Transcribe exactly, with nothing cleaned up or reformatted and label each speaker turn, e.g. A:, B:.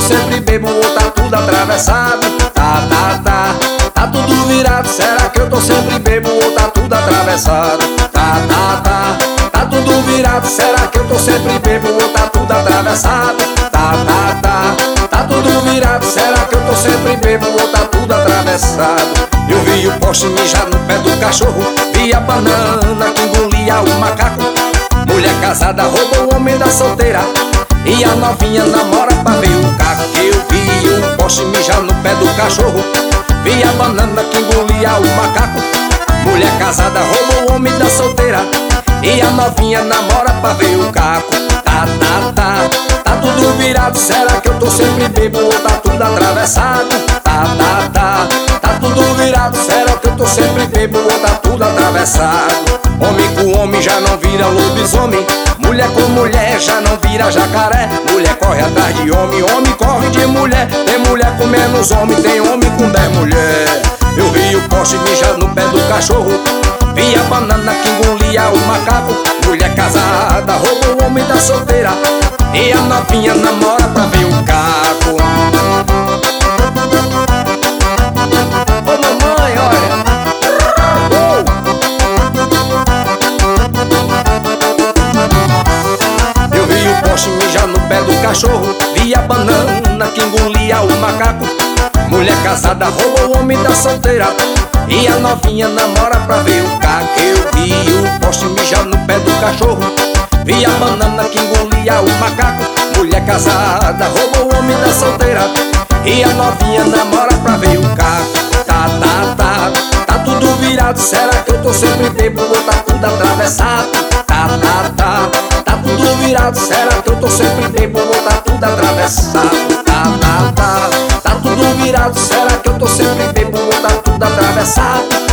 A: sempre bebo ou tá tudo atravessado? Tá, tá, tá, tá tudo virado. Será que eu tô sempre bebo ou tá tudo atravessado? Tá, tá, tá, tá tudo virado. Será que eu tô sempre bebo ou tá tudo atravessado? Tá, tá, tá, tá tudo virado. Será que eu tô sempre bebo ou tá tudo atravessado? Eu vi o poste mijar no pé do cachorro, vi a banana que engolia o macaco. Mulher casada roubou o homem da solteira e a novinha namora pra ver o caco. Eu vi o poste mijar no pé do cachorro, vi a banana que engolia o macaco. Mulher casada roubou o homem da solteira e a novinha namora pra ver o caco. Tá, tá, tá, tá tudo virado. Será que eu tô sempre bebo ou tá tudo atravessado? Tá, tá, tá, tá tudo virado. Será que eu tô sempre bebo ou tá tudo atravessado? Homem com homem já não vira lobisomem, mulher com mulher já não vira jacaré. Mulher corre atrás de homem, homem corre de mulher. Tem mulher com menos homem, tem homem com dez mulher. Eu vi o poste mijar no pé do cachorro, vi a banana que engolia o macaco. Mulher casada roubou o homem da solteira e a novinha namora pra ver o caco. Ô mamãe, olha. Eu vi o poste mijar no pé do cachorro, vi a banana que engolia o macaco. Mulher casada roubou o homem da solteira e a novinha namora pra ver o caco. Eu vi o poste mijar no pé do cachorro, vi a banana que engolia o macaco. Mulher casada roubou o homem da solteira e a novinha namora pra ver o caco. Tá, tá, tá, tá tudo virado. Será que eu tô sempre bebo ou tá tudo atravessado? Tá, tá, tá, tá tudo virado. Será que eu tô sempre bebo ou tá tudo atravessado? Tá, tá, tá, tá tudo virado. Será que eu tô sempre bebo ou tá tudo atravessado?